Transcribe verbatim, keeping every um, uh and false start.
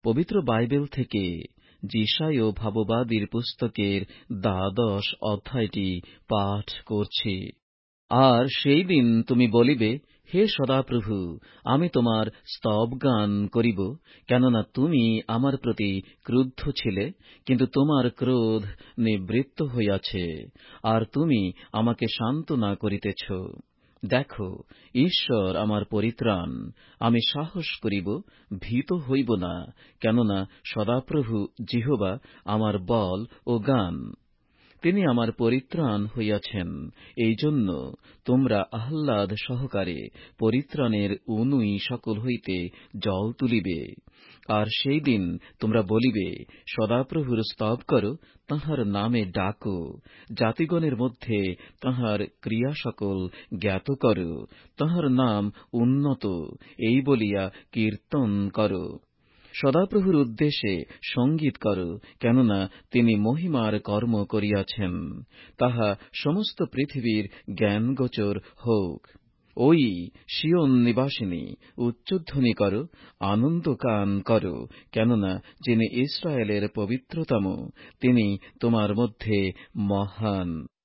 পবিত্র বাইবেল থেকে যিশায় ভাববাদীর পুস্তকের দ্বাদশ অধ্যায়টি পাঠ করছি। আর সেই দিন তুমি বলিবে, হে সদাপ্রভু, আমি তোমার স্তবগান করিব, কেননা তুমি আমার প্রতি ক্রুদ্ধ ছিলে, কিন্তু তোমার ক্রোধ নিবৃত্ত হইয়াছে, আর তুমি আমাকে সান্ত্বনা করিতেছ। দেখো, ঈশ্বর আমার পরিত্রাণ, আমি সাহস করিব, ভীত হইব না, কেননা সদাপ্রভু যিহোবা আমার বল ও গান। তিনি আমার পরিত্রাণ হইয়াছেন, এই জন্য তোমরা আহ্লাদ সহকারে পরিত্রাণের অনুই সকল হইতে জল তুলিবে। আর সেই দিন তোমরা বলিবে, সদাপ্রভুর স্তব কর, তাঁহার নামে ডাকো, জাতিগণের মধ্যে তাঁহার ক্রিয়া সকল জ্ঞাত কর, তাঁহার নাম উন্নত, এই বলিয়া কীর্তন কর। সদাপ্রভুর উদ্দেশ্যে সঙ্গীত কর, কেননা তিনি মহিমার কর্ম করিয়াছেন, তাহা সমস্ত পৃথিবীর জ্ঞানগোচর হোক। ওই সিয়ন নিবাসিনী, উচ্চধ্বনি কর, আনন্দগান কর, কেননা যিনি ইসরায়েলের পবিত্রতম, তিনি তোমার মধ্যে মহান।